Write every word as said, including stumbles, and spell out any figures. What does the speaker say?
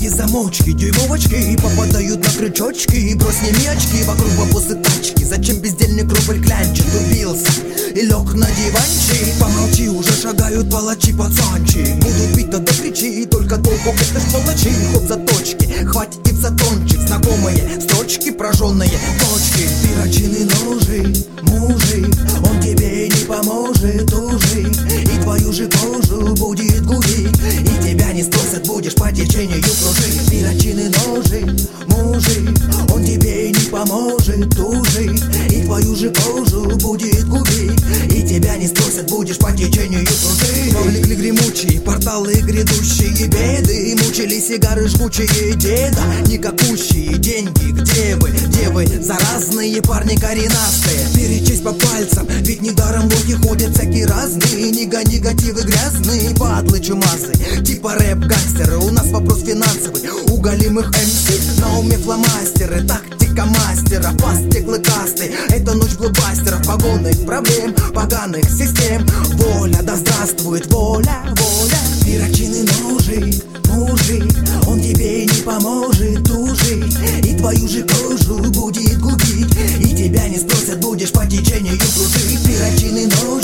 Твои замочки, дюймовочки попадают на крючочки. Брось сними очки, вокруг бабусы тачки. Зачем бездельник рубль клянчит? Убился и лег на диванчик. Помолчи, уже шагают палачи, пацанчик. Буду бить, тогда кричи, только толку это ж палачи. Хоп, заточки, хватит и в затончик. Знакомые строчки, прожженные точки. Перочинный ножик, мужик, он тебе не поможет уже. И твою же кожу будет губить, и тебя не спросят, будешь по течению кружить. Перочинный ножик, мужик, он тебе не поможет уже. И твою же кожу будет губить, и тебя не спросят, будешь по течению кружить. Повлекли гремучие порталы грядущие беды. Мучили сигары жгучие деда. Никакущие деньги, где вы, девы, заразные парни коренастые. Перечесть по пальцам, ведь недаром боги ходят всякие разные. Нега негативы грязные, падлы чумазы, типа рэп-гангстеры. У нас вопрос финансовый, у голимых эм си на уме фломастеры. Тактика мастера, пасти клыкастый. Это ночь блокбастеров, погонных проблем, поганых систем. Воля, да здравствует воля, воля. Перочинный ножик, мужик, он тебе не поможет уже. И твою же кожу будет губить, и тебя не спросят, будешь по течению кружить. Перочинный ножик,